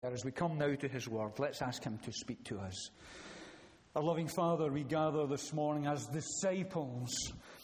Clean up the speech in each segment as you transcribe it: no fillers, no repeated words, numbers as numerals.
As we come now to His Word, let's ask Him to speak to us. Our loving Father, we gather this morning as disciples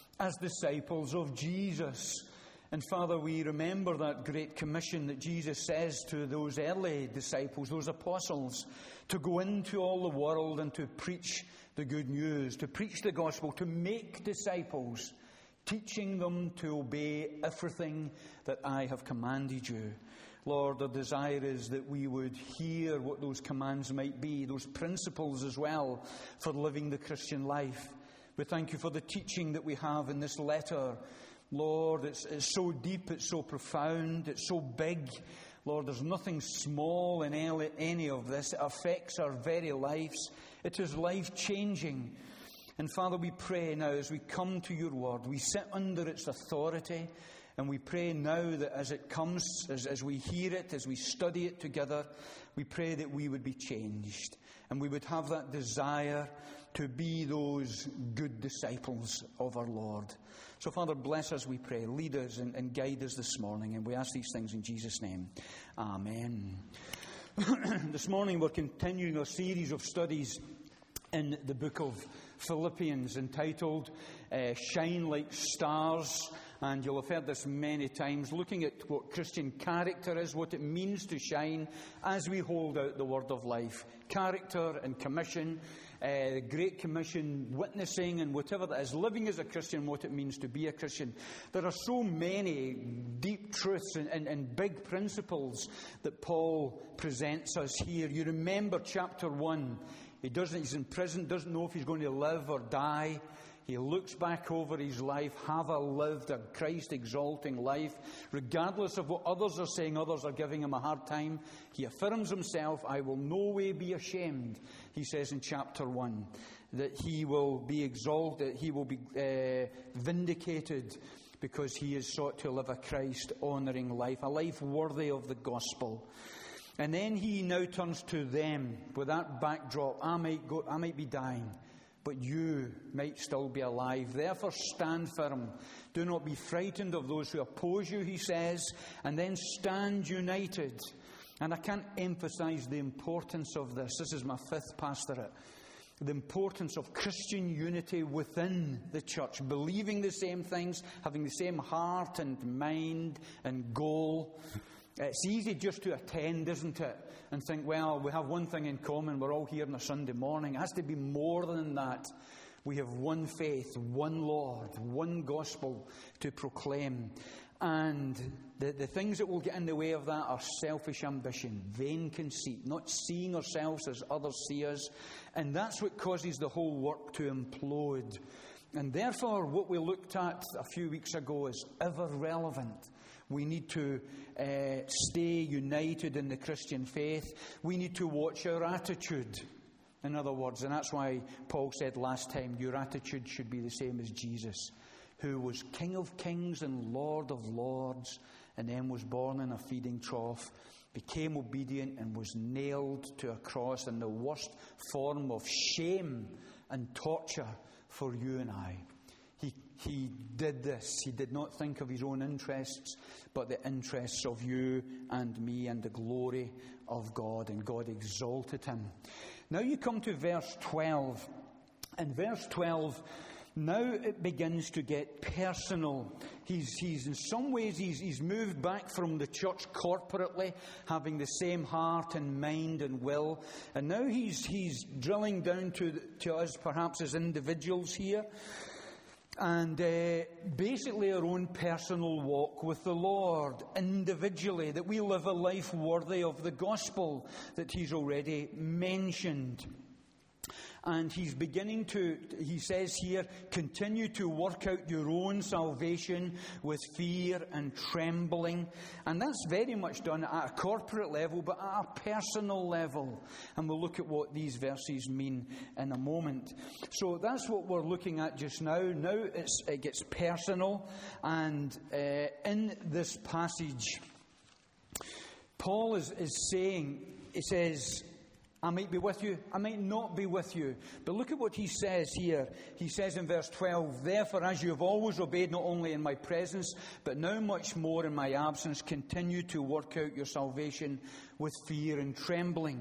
of Jesus. And Father, we remember that great commission that Jesus says to those early disciples, those apostles, to go into all the world and to preach the good news, to preach the gospel, to make disciples, teaching them to obey everything that I have commanded you. Lord, our desire is that we would hear what those commands might be, those principles as well for living the Christian life. We thank you for the teaching that we have in this letter. Lord, it's so deep, it's so profound, it's so big. Lord, there's nothing small in any of this. It affects our very lives. It is life-changing. And Father, we pray now as we come to your word, we sit under its authority, and we pray now that as it comes, as we hear it, as we study it together, we pray that we would be changed. And we would have that desire to be those good disciples of our Lord. So Father, bless us, we pray. Lead us and guide us this morning. And we ask these things in Jesus' name. Amen. This morning we're continuing our series of studies in the book of Philippians entitled Shine Like Stars. And you'll have heard this many times, looking at what Christian character is, what it means to shine as we hold out the word of life. Character and commission, the Great Commission, witnessing and whatever that is, living as a Christian, what it means to be a Christian. There are so many deep truths and big principles that Paul presents us here. You remember chapter 1. He's in prison, doesn't know if he's going to live or die. He looks back over his life, have I lived a Christ-exalting life? Regardless of what others are saying, others are giving him a hard time. He affirms himself, I will no way be ashamed, he says in chapter 1, that he will be exalted, he will be vindicated because he has sought to live a Christ-honouring life, a life worthy of the gospel. And then he now turns to them with that backdrop. I might be dying, but you might still be alive. Therefore stand firm. Do not be frightened of those who oppose you, he says, and then stand united. And I can't emphasize the importance of this. This is my fifth pastorate. The importance of Christian unity within the church, believing the same things, having the same heart and mind and goal. It's easy just to attend, isn't it? And think, well, we have one thing in common. We're all here on a Sunday morning. It has to be more than that. We have one faith, one Lord, one gospel to proclaim. And the things that will get in the way of that are selfish ambition, vain conceit, not seeing ourselves as others see us. And that's what causes the whole work to implode. And therefore, what we looked at a few weeks ago is ever relevant. We need to stay united in the Christian faith. We need to watch our attitude, in other words. And that's why Paul said last time, your attitude should be the same as Jesus, who was King of kings and Lord of lords, and then was born in a feeding trough, became obedient and was nailed to a cross in the worst form of shame and torture for you and I. He did this. He did not think of his own interests, but the interests of you and me and the glory of God. And God exalted him. Now you come to verse 12. And verse 12, now it begins to get personal. He's in some ways, he's moved back from the church corporately, having the same heart and mind and will. And now he's drilling down to us perhaps as individuals here. And basically our own personal walk with the Lord, individually, that we live a life worthy of the gospel that he's already mentioned. And he's beginning to, he says here, continue to work out your own salvation with fear and trembling. And that's very much done at a corporate level, but at a personal level. And we'll look at what these verses mean in a moment. So that's what we're looking at just now. Now it gets personal. And in this passage, Paul is saying, he says, I might be with you, I might not be with you. But look at what he says here. He says in verse 12, therefore, as you have always obeyed, not only in my presence, but now much more in my absence, continue to work out your salvation with fear and trembling.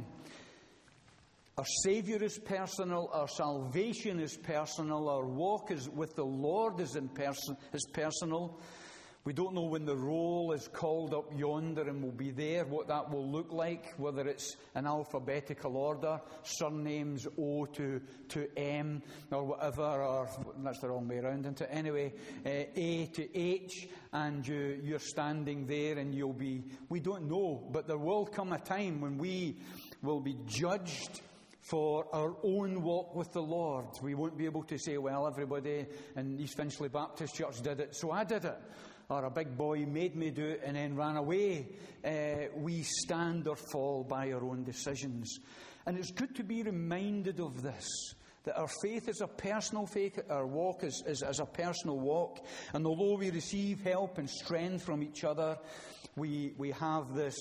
Our Saviour is personal, our salvation is personal, our walk is with the Lord is personal. We don't know when the roll is called up yonder and will be there, what that will look like, whether it's an alphabetical order, surnames O to M or whatever, or that's the wrong way around, isn't it? Anyway, A to H, and you're standing there and you'll be, we don't know, but there will come a time when we will be judged for our own walk with the Lord. We won't be able to say, well, everybody in East Finchley Baptist Church did it, so I did it. Or a big boy made me do it and then ran away. We stand or fall by our own decisions. And it's good to be reminded of this, that our faith is a personal faith, our walk is a personal walk. And although we receive help and strength from each other, we have this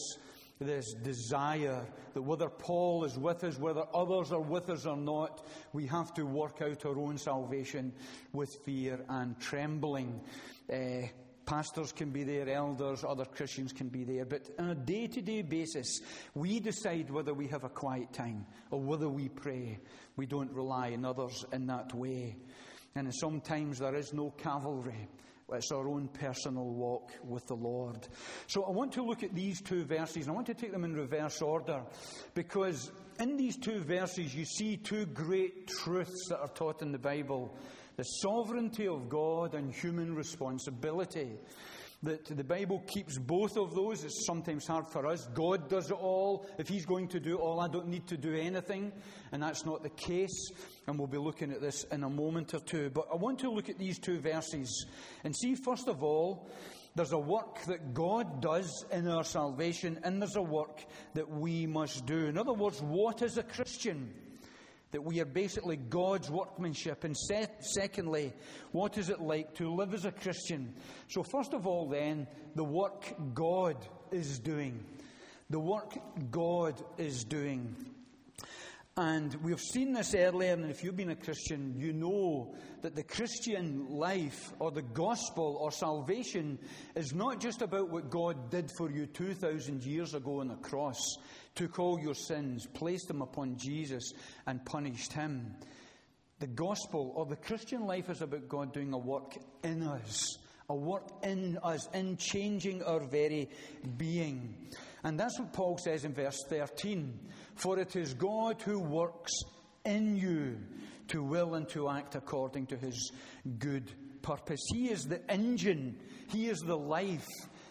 desire that whether Paul is with us, whether others are with us or not, we have to work out our own salvation with fear and trembling. Pastors can be there, elders, other Christians can be there. But on a day-to-day basis, we decide whether we have a quiet time or whether we pray. We don't rely on others in that way. And sometimes there is no cavalry. It's our own personal walk with the Lord. So I want to look at these two verses, and I want to take them in reverse order, because in these two verses you see two great truths that are taught in the Bible. The sovereignty of God and human responsibility. That the Bible keeps both of those. It's sometimes hard for us. God does it all. If He's going to do it all, I don't need to do anything. And that's not the case. And we'll be looking at this in a moment or two. But I want to look at these two verses and see, first of all, there's a work that God does in our salvation, and there's a work that we must do. In other words, what is a Christian? That we are basically God's workmanship. And secondly, what is it like to live as a Christian? So first of all then, the work God is doing. The work God is doing. And we've seen this earlier, and if you've been a Christian, you know that the Christian life or the gospel or salvation is not just about what God did for you 2,000 years ago on the cross, took all your sins, placed them upon Jesus and punished Him. The gospel or the Christian life is about God doing a work in us, a work in us, in changing our very being. And that's what Paul says in verse 13. For it is God who works in you to will and to act according to His good purpose. He is the engine. He is the life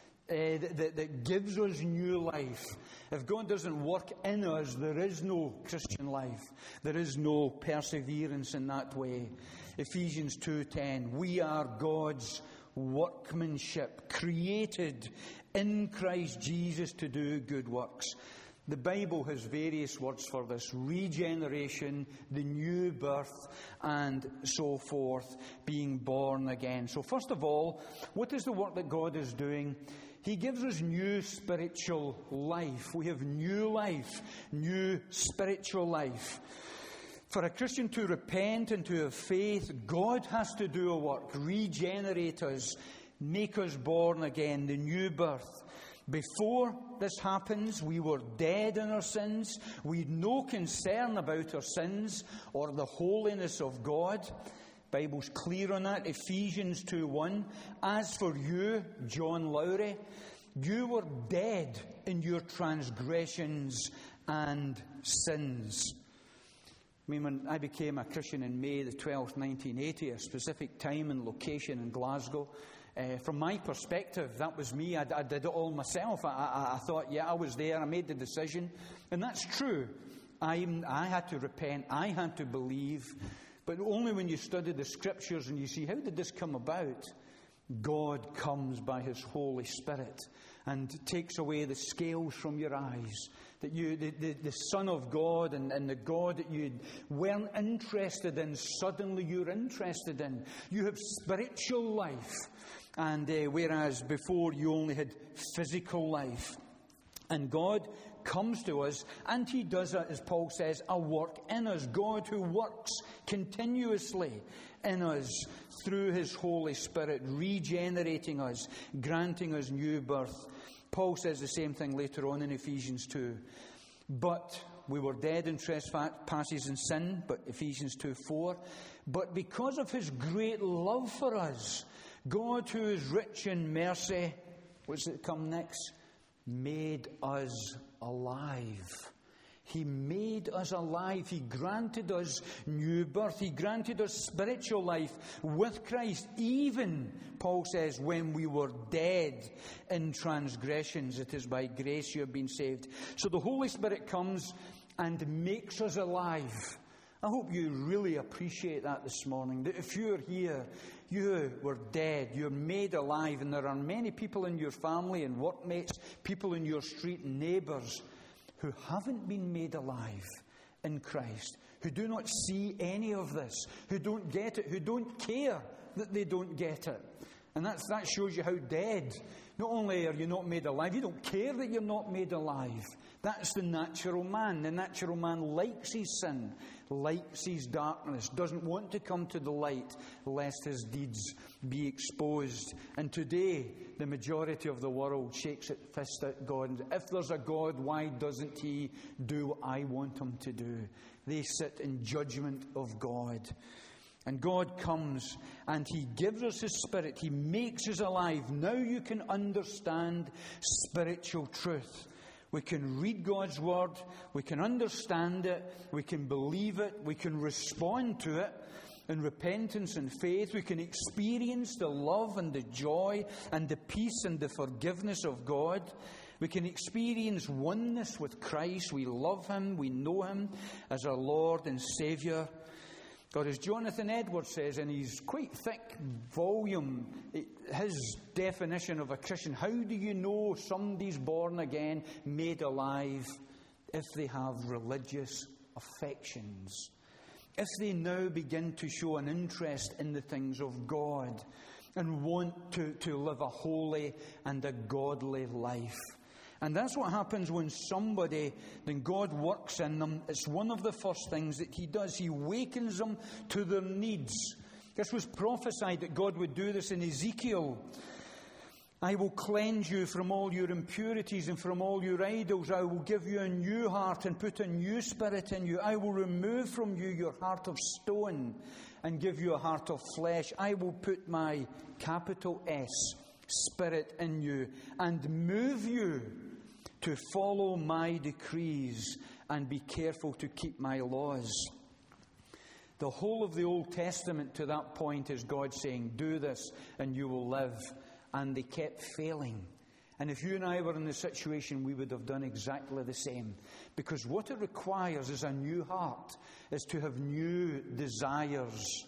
that gives us new life. If God doesn't work in us, there is no Christian life. There is no perseverance in that way. Ephesians 2:10, we are God's workmanship, created in Christ Jesus to do good works. The Bible has various words for this: regeneration, the new birth, and so forth, being born again. So first of all, what is the work that God is doing? He gives us new spiritual life. We have new life, new spiritual life. For a Christian to repent and to have faith, God has to do a work, regenerate us, make us born again, the new birth. Before this happens, we were dead in our sins. We had no concern about our sins or the holiness of God. The Bible's clear on that. Ephesians 2:1. As for you, John Lowry, you were dead in your transgressions and sins. I mean, when I became a Christian in May the 12th, 1980, a specific time and location in Glasgow, from my perspective, that was me. I did it all myself. I thought, yeah, I was there. I made the decision. And that's true. I had to repent. I had to believe. But only when you study the Scriptures and you see, how did this come about? God comes by His Holy Spirit and takes away the scales from your eyes. That you, the Son of God and the God that you weren't interested in, suddenly you're interested in. You have spiritual life. And whereas before you only had physical life. And God comes to us, and he does, as Paul says, a work in us. God who works continuously in us through his Holy Spirit, regenerating us, granting us new birth. Paul says the same thing later on in Ephesians 2. But we were dead in trespasses and sin, but Ephesians 2:4. But because of his great love for us, God, who is rich in mercy, what's it come next? Made us alive. He made us alive. He granted us new birth. He granted us spiritual life with Christ, even, Paul says, when we were dead in transgressions. It is by grace you have been saved. So the Holy Spirit comes and makes us alive. I hope you really appreciate that this morning, that if you're here, you were dead, you're made alive, and there are many people in your family and workmates, people in your street, neighbours, who haven't been made alive in Christ, who do not see any of this, who don't get it, who don't care that they don't get it. And that shows you how dead. Not only are you not made alive, you don't care that you're not made alive. That's the natural man. The natural man likes his sin, likes his darkness, doesn't want to come to the light lest his deeds be exposed. And today, the majority of the world shakes its fist at God. And if there's a God, why doesn't he do what I want him to do? They sit in judgment of God. And God comes and he gives us his Spirit. He makes us alive. Now you can understand spiritual truth. We can read God's Word. We can understand it. We can believe it. We can respond to it in repentance and faith. We can experience the love and the joy and the peace and the forgiveness of God. We can experience oneness with Christ. We love him. We know him as our Lord and Saviour. God, as Jonathan Edwards says in his quite thick volume, his definition of a Christian, how do you know somebody's born again, made alive? If they have religious affections. If they now begin to show an interest in the things of God and want to live a holy and a godly life. And that's what happens when then God works in them. It's one of the first things that he does. He wakens them to their needs. This was prophesied that God would do this in Ezekiel. I will cleanse you from all your impurities and from all your idols. I will give you a new heart and put a new spirit in you. I will remove from you your heart of stone and give you a heart of flesh. I will put my capital S Spirit in you and move you to follow my decrees and be careful to keep my laws. The whole of the Old Testament to that point is God saying, do this and you will live. And they kept failing. And if you and I were in this situation, we would have done exactly the same. Because what it requires is a new heart, is to have new desires.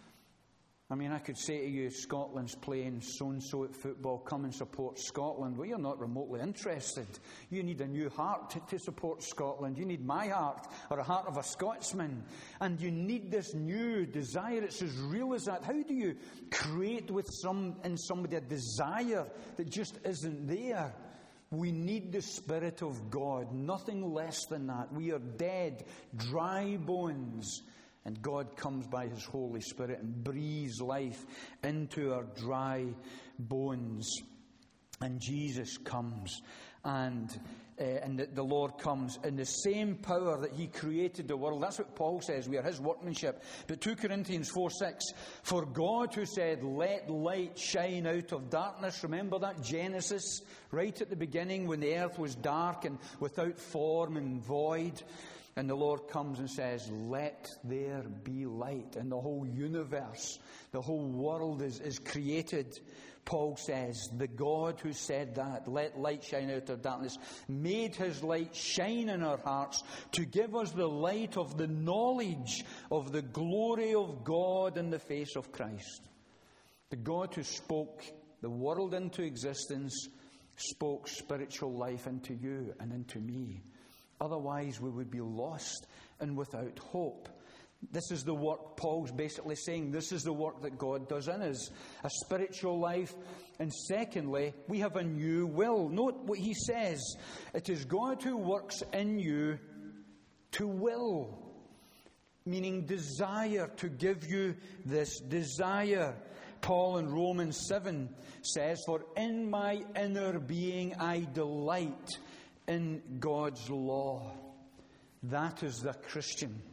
I mean, I could say to you, Scotland's playing so-and-so at football, come and support Scotland. Well, you're not remotely interested. You need a new heart to support Scotland. You need my heart, or a heart of a Scotsman. And you need this new desire. It's as real as that. How do you create in somebody a desire that just isn't there? We need the Spirit of God, nothing less than that. We are dead, dry bones. And God comes by his Holy Spirit and breathes life into our dry bones. And Jesus comes and the Lord comes in the same power that he created the world. That's what Paul says. We are his workmanship. But 2 Corinthians 4:6, for God who said, let light shine out of darkness. Remember that Genesis, right at the beginning when the earth was dark and without form and void. And the Lord comes and says, let there be light. And the whole universe, the whole world is created. Paul says, the God who said that, let light shine out of darkness, made his light shine in our hearts to give us the light of the knowledge of the glory of God in the face of Christ. The God who spoke the world into existence spoke spiritual life into you and into me. Otherwise, we would be lost and without hope. This is the work, Paul's basically saying, this is the work that God does in us. A spiritual life. And secondly, we have a new will. Note what he says. It is God who works in you to will. Meaning desire, to give you this desire. Paul in Romans 7 says, for in my inner being I delight in God's law. That is the Christian.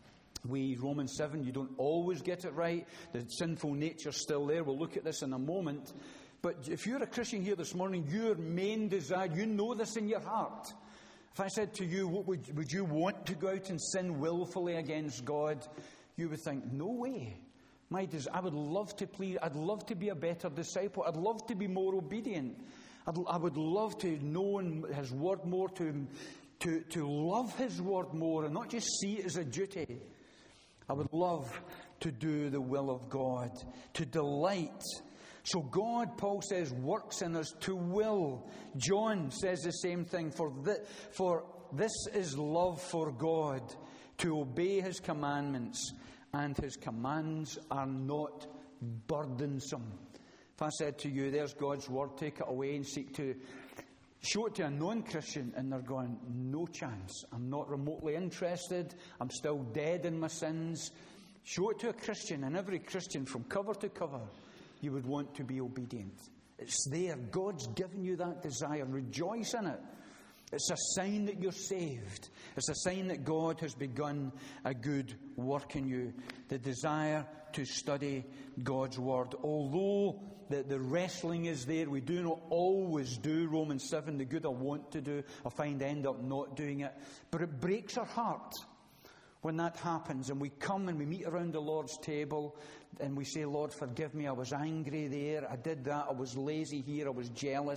Romans 7, you don't always get it right. The sinful nature's still there. We'll look at this in a moment. But if you're a Christian here this morning, your main desire, you know this in your heart. If I said to you, would you want to go out and sin willfully against God? You would think, no way. I would love to please. I'd love to be a better disciple. I'd love to be more obedient. I would love to know His Word more, to love His Word more, and not just see it as a duty. I would love to do the will of God, to delight. So God, Paul says, works in us to will. John says the same thing. For this is love for God, to obey His commandments, and His commands are not burdensome. If I said to you, there's God's word, take it away and seek to show it to a non-Christian, and they're going, no chance. I'm not remotely interested. I'm still dead in my sins. Show it to a Christian, and every Christian from cover to cover, you would want to be obedient. It's there. God's given you that desire. Rejoice in it. It's a sign that you're saved. It's a sign that God has begun a good work in you. The desire to study God's Word. Although the wrestling is there, we do not always do Romans 7, the good I want to do, I find I end up not doing it. But it breaks our heart when that happens, and we come and we meet around the Lord's table, and we say, Lord, forgive me, I was angry there, I did that, I was lazy here, I was jealous.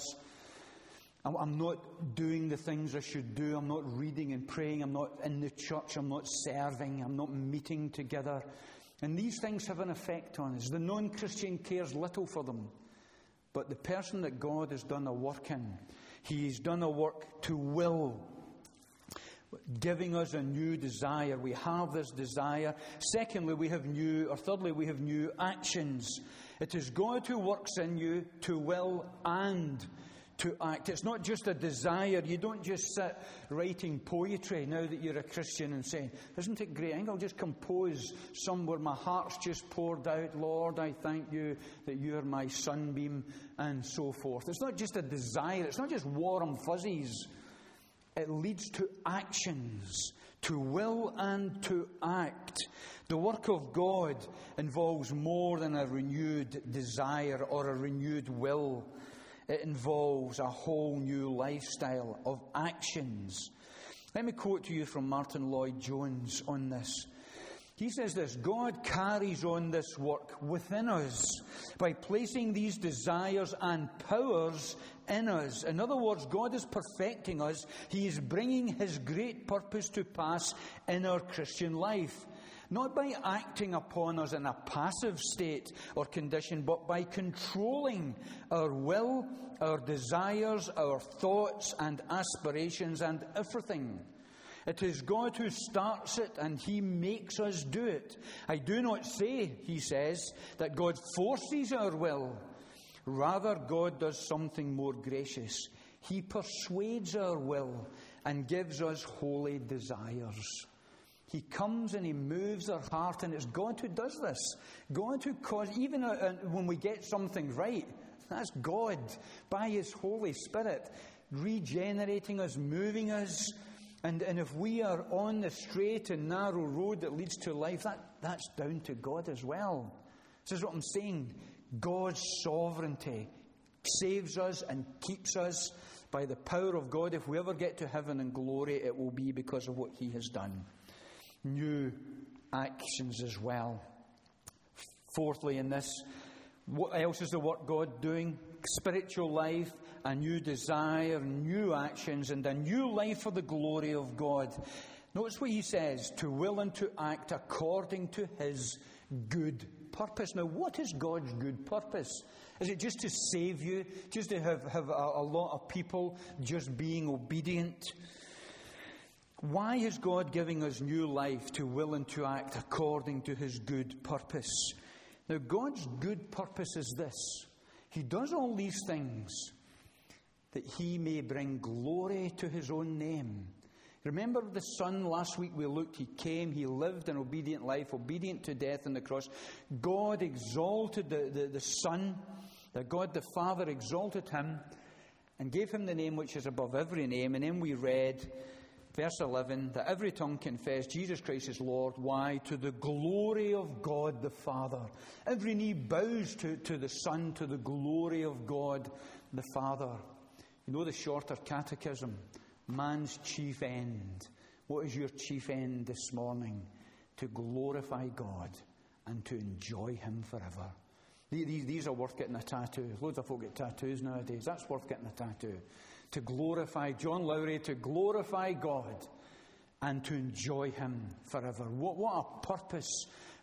I'm not doing the things I should do. I'm not reading and praying. I'm not in the church. I'm not serving. I'm not meeting together. And these things have an effect on us. The non-Christian cares little for them. But the person that God has done a work in, He's done a work to will, giving us a new desire. We have this desire. Secondly, thirdly, we have new actions. It is God who works in you to will and to act. It's not just a desire. You don't just sit writing poetry now that you're a Christian and saying, isn't it great? I think I'll just compose somewhere my heart's just poured out. Lord, I thank you that you're my sunbeam, and so forth. It's not just a desire. It's not just warm fuzzies. It leads to actions, to will and to act. The work of God involves more than a renewed desire or a renewed will. It involves a whole new lifestyle of actions. Let me quote to you from Martin Lloyd-Jones on this. He says this: God carries on this work within us by placing these desires and powers in us. In other words, God is perfecting us. He is bringing His great purpose to pass in our Christian life. Not by acting upon us in a passive state or condition, but by controlling our will, our desires, our thoughts and aspirations and everything. It is God who starts it, and He makes us do it. I do not say, he says, that God forces our will. Rather, God does something more gracious. He persuades our will and gives us holy desires. He comes and He moves our heart, and it's God who does this. God who causes, even when we get something right, that's God, by His Holy Spirit, regenerating us, moving us. And if we are on the straight and narrow road that leads to life, that's down to God as well. This is what I'm saying. God's sovereignty saves us and keeps us by the power of God. If we ever get to heaven and glory, it will be because of what He has done. New actions as well. Fourthly, in this, what else is the work God doing? Spiritual life, a new desire, new actions, and a new life for the glory of God. Notice what he says: to will and to act according to His good purpose. Now, what is God's good purpose? Is it just to save you? Just to have a lot of people just being obedient? Why is God giving us new life to will and to act according to his good purpose? Now, God's good purpose is this. He does all these things that he may bring glory to his own name. Remember the Son last week we looked, he came, he lived an obedient life, obedient to death on the cross. God exalted the Son, that God the Father exalted him and gave him the name which is above every name. And then we read, verse 11, that every tongue confess Jesus Christ is Lord. Why? To the glory of God the Father. Every knee bows to the Son, to the glory of God the Father. You know the shorter catechism, man's chief end. What is your chief end this morning? To glorify God and to enjoy him forever. These are worth getting a tattoo. Loads of folk get tattoos nowadays. That's worth getting a tattoo. To glorify John Lowry, to glorify God and to enjoy him forever. What a purpose.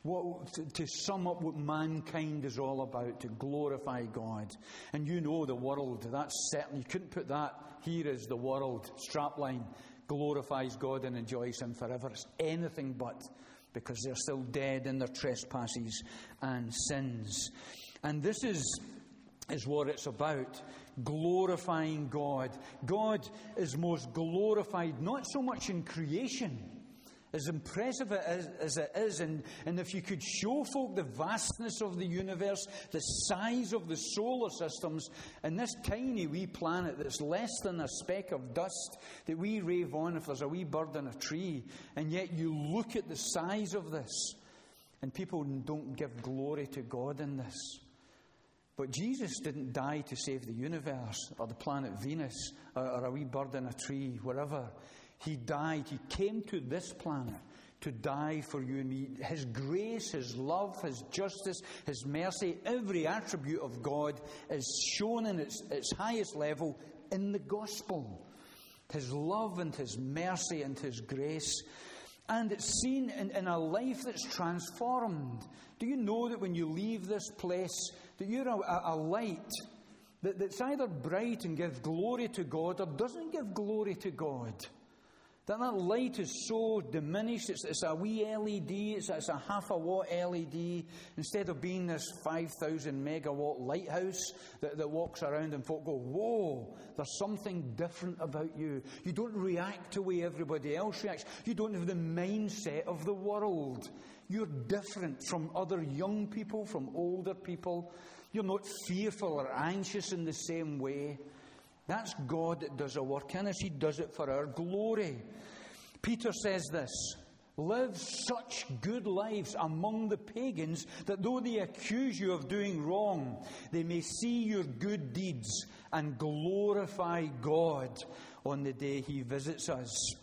To sum up what mankind is all about, to glorify God. And you know the world, that's certain. You couldn't put that here as the world strapline glorifies God and enjoys him forever. It's anything but, because they're still dead in their trespasses and sins. And this is what it's about. Glorifying God. God is most glorified not so much in creation, as impressive as it is, and if you could show folk the vastness of the universe, the size of the solar systems, and this tiny wee planet that's less than a speck of dust that we rave on if there's a wee bird in a tree, and yet you look at the size of this, and people don't give glory to God in this. But Jesus didn't die to save the universe, or the planet Venus, or a wee bird in a tree, wherever. He died. He came to this planet to die for you and me. His grace, his love, his justice, his mercy, every attribute of God is shown in its highest level in the gospel. His love and his mercy and his grace. And it's seen in a life that's transformed. Do you know that when you leave this place, that you're a light that's either bright and gives glory to God or doesn't give glory to God? That light is so diminished, it's a wee LED, it's a half a watt LED, instead of being this 5,000 megawatt lighthouse that walks around and folk go, whoa, there's something different about you. You don't react the way everybody else reacts. You don't have the mindset of the world. You're different from other young people, from older people. You're not fearful or anxious in the same way. That's God that does a work in us. He does it for our glory. Peter says this, live such good lives among the pagans that though they accuse you of doing wrong, they may see your good deeds and glorify God on the day he visits us.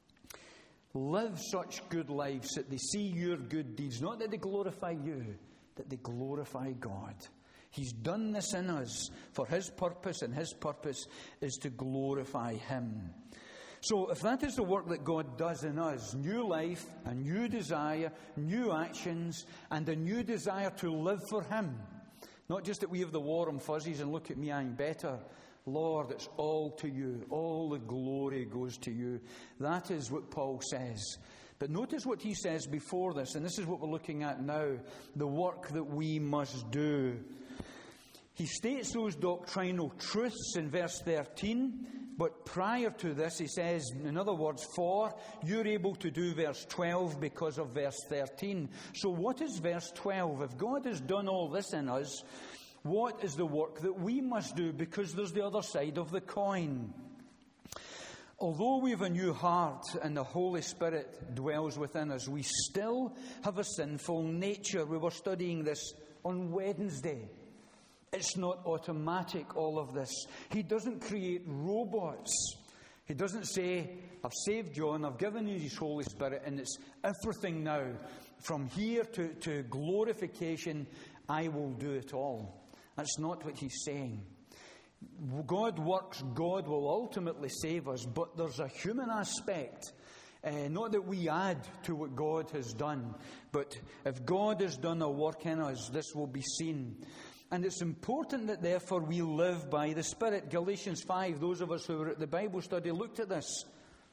Live such good lives that they see your good deeds, not that they glorify you, that they glorify God. He's done this in us for his purpose, and his purpose is to glorify him. So if that is the work that God does in us, new life, a new desire, new actions, and a new desire to live for him, not just that we have the warm fuzzies and look at me, I'm better. Lord, it's all to you. All the glory goes to you. That is what Paul says. But notice what he says before this, and this is what we're looking at now, the work that we must do. He states those doctrinal truths in verse 13, but prior to this he says, in other words, for, you're able to do verse 12 because of verse 13. So what is verse 12? If God has done all this in us, what is the work that we must do? Because there's the other side of the coin. Although we have a new heart and the Holy Spirit dwells within us, we still have a sinful nature. We were studying this on Wednesday. It's not automatic, all of this. He doesn't create robots. He doesn't say, I've saved John, I've given you his Holy Spirit, and it's everything now. From here to glorification, I will do it all. That's not what he's saying. God works, God will ultimately save us, but there's a human aspect. Not that we add to what God has done, but if God has done a work in us, this will be seen. And it's important that therefore we live by the Spirit. Galatians 5, those of us who were at the Bible study looked at this.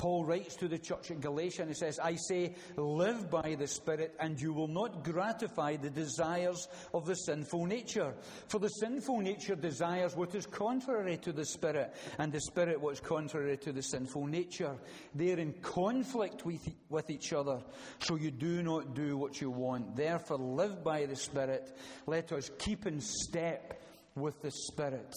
Paul writes to the church at Galatia and he says, I say, live by the Spirit, and you will not gratify the desires of the sinful nature. For the sinful nature desires what is contrary to the Spirit, and the Spirit what is contrary to the sinful nature. They are in conflict with each other, so you do not do what you want. Therefore, live by the Spirit. Let us keep in step with the Spirit.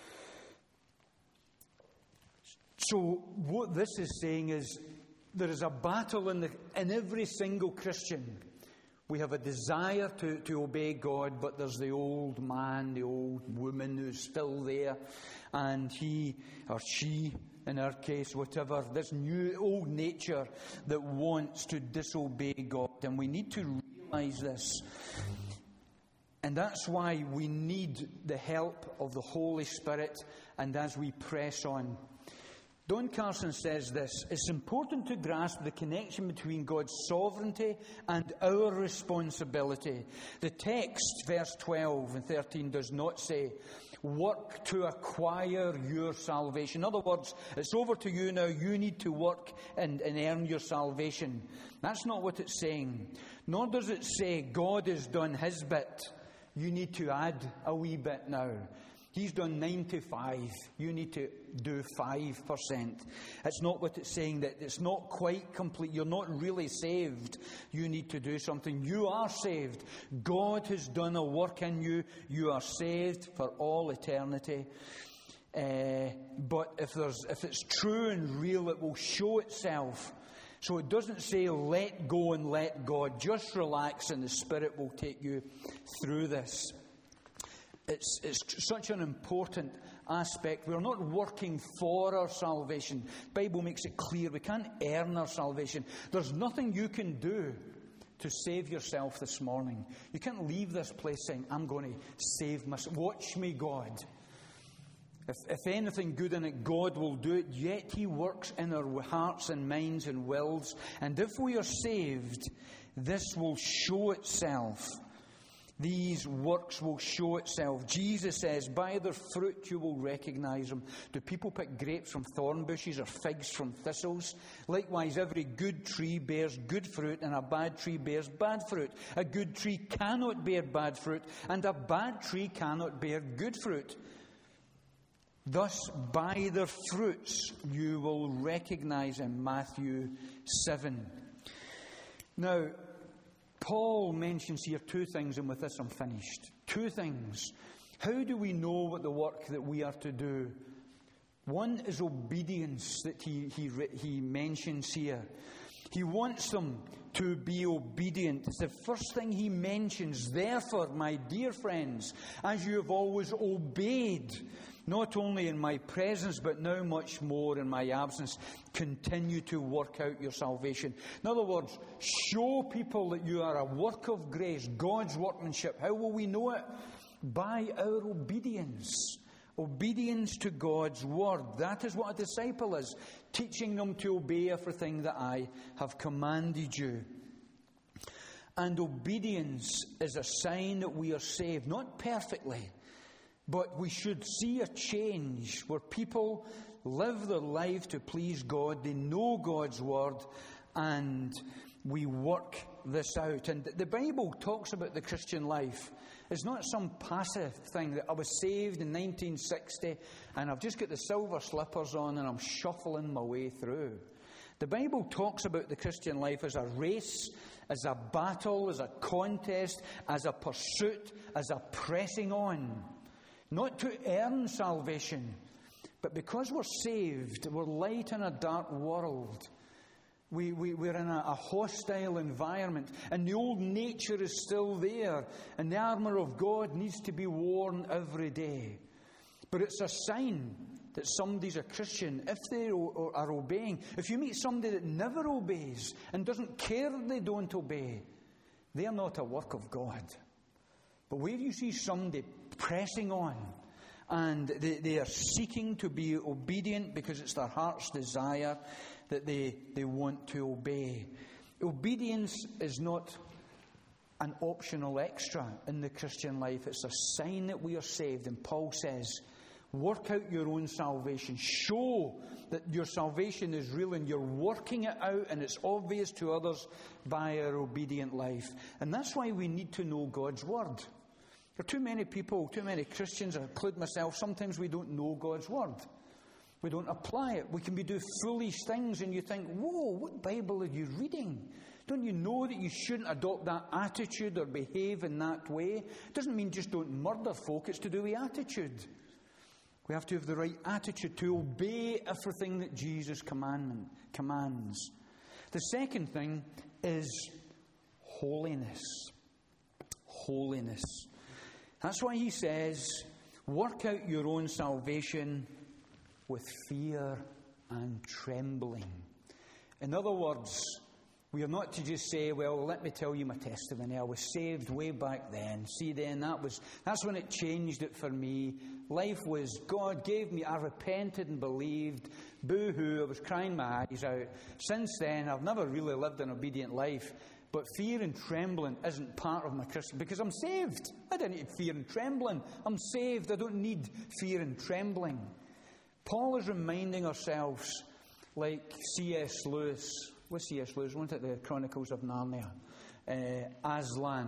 So what this is saying is there is a battle in every single Christian. We have a desire to obey God, but there's the old man, the old woman who's still there, and he or she, in our case, whatever, this new old nature that wants to disobey God. And we need to realize this. And that's why we need the help of the Holy Spirit, and as we press on. Don Carson says this: it's important to grasp the connection between God's sovereignty and our responsibility. The text, verse 12 and 13, does not say, work to acquire your salvation. In other words, it's over to you now, you need to work and earn your salvation. That's not what it's saying. Nor does it say, God has done his bit, you need to add a wee bit now. He's done 95. You need to do 5%. It's not what it's saying, that it's not quite complete. You're not really saved. You need to do something. You are saved. God has done a work in you. You are saved for all eternity. But if it's true and real, it will show itself. So it doesn't say let go and let God. Just relax and the Spirit will take you through this. It's such an important aspect. We're not working for our salvation. The Bible makes it clear we can't earn our salvation. There's nothing you can do to save yourself this morning. You can't leave this place saying, I'm going to save myself. Watch me, God. If anything good in it, God will do it. Yet He works in our hearts and minds and wills. And if we are saved, this will show itself. These works will show itself. Jesus says, by their fruit you will recognize them. Do people pick grapes from thorn bushes or figs from thistles? Likewise, every good tree bears good fruit, and a bad tree bears bad fruit. A good tree cannot bear bad fruit, and a bad tree cannot bear good fruit. Thus, by their fruits you will recognize them. Matthew 7. Now, Paul mentions here two things, and with this I'm finished. Two things. How do we know what the work that we are to do? One is obedience that he mentions here. He wants them to be obedient. It's the first thing he mentions. Therefore, my dear friends, as you have always obeyed, not only in my presence, but now much more in my absence, continue to work out your salvation. In other words, show people that you are a work of grace, God's workmanship. How will we know it? By our obedience. Obedience to God's word. That is what a disciple is. Teaching them to obey everything that I have commanded you. And obedience is a sign that we are saved. Not perfectly, but we should see a change where people live their life to please God. They know God's word, and we work this out. And the Bible talks about the Christian life. It's not some passive thing that I was saved in 1960 and I've just got the silver slippers on and I'm shuffling my way through. The Bible talks about the Christian life as a race, as a battle, as a contest, as a pursuit, as a pressing on. Not to earn salvation, but because we're saved, we're light in a dark world. We're in a hostile environment, and the old nature is still there, and the armour of God needs to be worn every day. But it's a sign that somebody's a Christian if they are obeying. If you meet somebody that never obeys and doesn't care that they don't obey, they're not a work of God. But where you see somebody pressing on, and they are seeking to be obedient because it's their heart's desire that they want to obey. Obedience is not an optional extra in the Christian life. It's a sign that we are saved. And Paul says, Work out your own salvation. Show that your salvation is real and you're working it out and it's obvious to others by our obedient life. And that's why we need to know God's Word. There are too many people, too many Christians, I include myself, sometimes we don't know God's Word. We don't apply it. We can be doing foolish things and you think, whoa, what Bible are you reading? Don't you know that you shouldn't adopt that attitude or behave in that way? It doesn't mean just don't murder folk, it's to do with attitude. We have to have the right attitude to obey everything that Jesus commands. The second thing is holiness. Holiness. That's why he says, work out your own salvation with fear and trembling. In other words, we are not to just say, well, let me tell you my testimony. I was saved way back then. See then, that's when it changed it for me. Life was, God gave me, I repented and believed. Boo-hoo, I was crying my eyes out. Since then, I've never really lived an obedient life. But fear and trembling isn't part of my Christian, because I'm saved. I don't need fear and trembling. I'm saved. I don't need fear and trembling. Paul is reminding ourselves, like C.S. Lewis. What's C.S. Lewis? Wasn't it the Chronicles of Narnia? Aslan.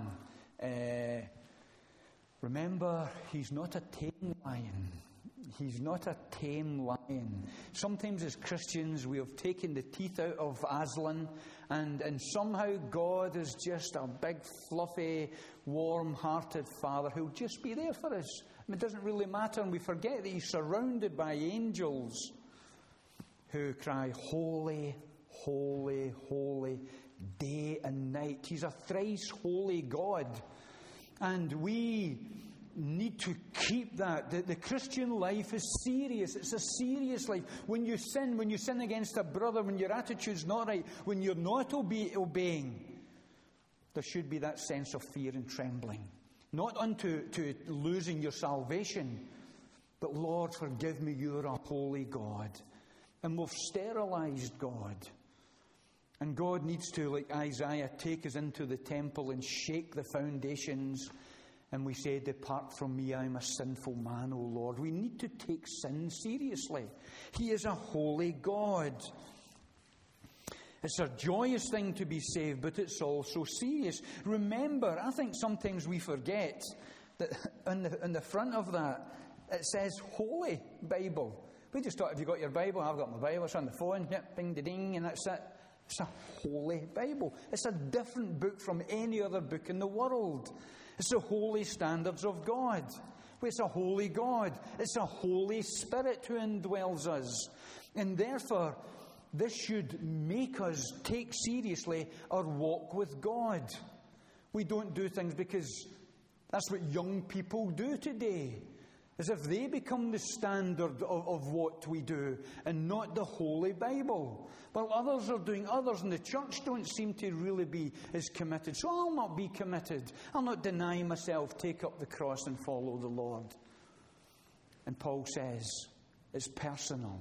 Remember, he's not a tame lion. He's not a tame lion. Sometimes as Christians we have taken the teeth out of Aslan and somehow God is just a big, fluffy, warm-hearted Father who'll just be there for us. It doesn't really matter, and we forget that he's surrounded by angels who cry, holy, holy, holy, day and night. He's a thrice holy God. And we need to keep that. The Christian life is serious. It's a serious life. When you sin against a brother, when your attitude's not right, when you're not obeying, there should be that sense of fear and trembling. Not unto losing your salvation, but Lord, forgive me, you're a holy God. And we've sterilized God. And God needs to, like Isaiah, take us into the temple and shake the foundations. And we say, depart from me, I'm a sinful man, O Lord. We need to take sin seriously. He is a holy God. It's a joyous thing to be saved, but it's also serious. Remember, I think sometimes we forget that on the front of that, it says Holy Bible. We just thought, have you got your Bible? I've got my Bible. It's on the phone. Yep, bing, ding, and that's it. It's a holy Bible. It's a different book from any other book in the world. It's the holy standards of God. It's a holy God. It's a Holy Spirit who indwells us. And therefore, this should make us take seriously our walk with God. We don't do things because that's what young people do today. As if they become the standard of what we do and not the Holy Bible. While others are doing others, and the church don't seem to really be as committed. So I'll not be committed. I'll not deny myself, take up the cross and follow the Lord. And Paul says, it's personal.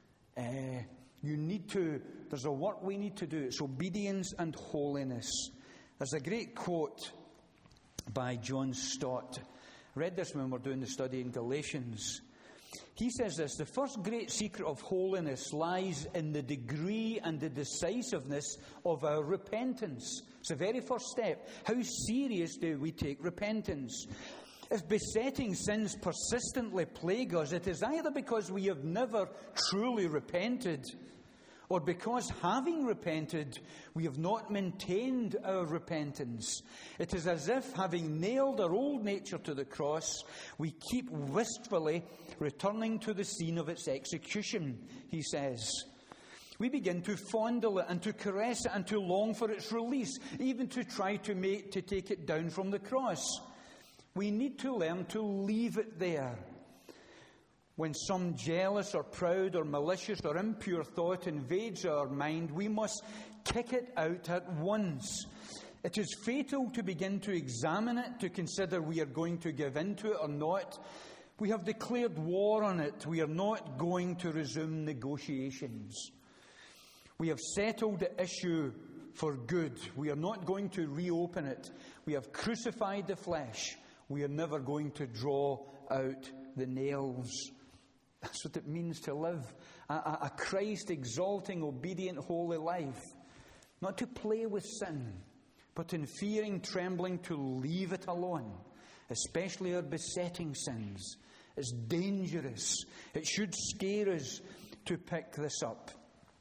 There's a work we need to do. It's obedience and holiness. There's a great quote by John Stott. I read this when we were doing the study in Galatians. He says this: the first great secret of holiness lies in the degree and the decisiveness of our repentance. It's the very first step. How serious do we take repentance? If besetting sins persistently plague us, it is either because we have never truly repented, or because, having repented, we have not maintained our repentance. It is as if, having nailed our old nature to the cross, we keep wistfully returning to the scene of its execution, he says. We begin to fondle it and to caress it and to long for its release, even to try to take it down from the cross. We need to learn to leave it there. When some jealous or proud or malicious or impure thought invades our mind, we must kick it out at once. It is fatal to begin to examine it, to consider we are going to give in to it or not. We have declared war on it. We are not going to resume negotiations. We have settled the issue for good. We are not going to reopen it. We have crucified the flesh. We are never going to draw out the nails. That's what it means to live a Christ-exalting, obedient, holy life. Not to play with sin, but in fearing, trembling, to leave it alone, especially our besetting sins. It's dangerous. It should scare us to pick this up.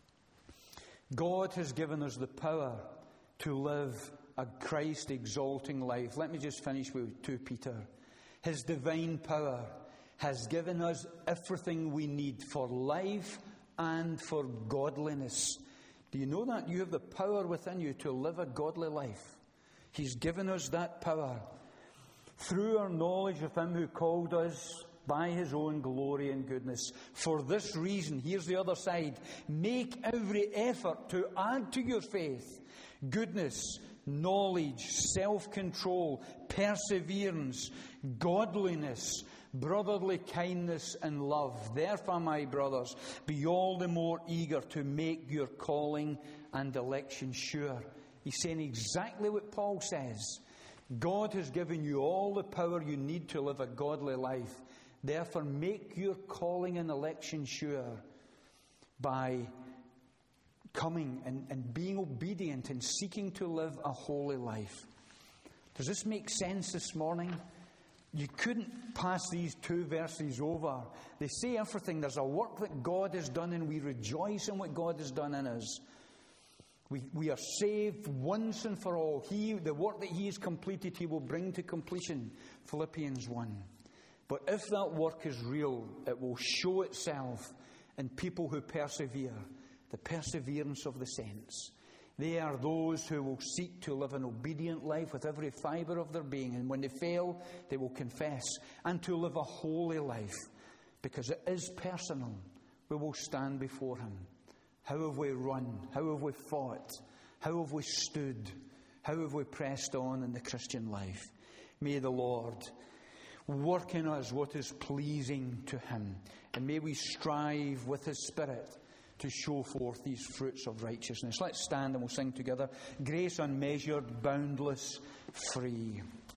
God has given us the power to live a Christ-exalting life. Let me just finish with 2 Peter. His divine power has given us everything we need for life and for godliness. Do you know that? You have the power within you to live a godly life. He's given us that power through our knowledge of Him who called us by His own glory and goodness. For this reason, here's the other side, make every effort to add to your faith goodness, knowledge, self-control, perseverance, godliness, brotherly kindness and love. Therefore, my brothers, be all the more eager to make your calling and election sure. He's saying exactly what Paul says. God has given you all the power you need to live a godly life. Therefore, make your calling and election sure by coming and being obedient and seeking to live a holy life. Does this make sense this morning? You couldn't pass these 2 verses over. They say everything. There's a work that God has done, and we rejoice in what God has done in us. We are saved once and for all. The work that He has completed, He will bring to completion. Philippians 1. But if that work is real, it will show itself in people who persevere. The perseverance of the saints. They are those who will seek to live an obedient life with every fibre of their being. And when they fail, they will confess. And to live a holy life. Because it is personal. We will stand before Him. How have we run? How have we fought? How have we stood? How have we pressed on in the Christian life? May the Lord work in us what is pleasing to Him. And may we strive with His Spirit to show forth these fruits of righteousness. Let's stand and we'll sing together. Grace unmeasured, boundless, free.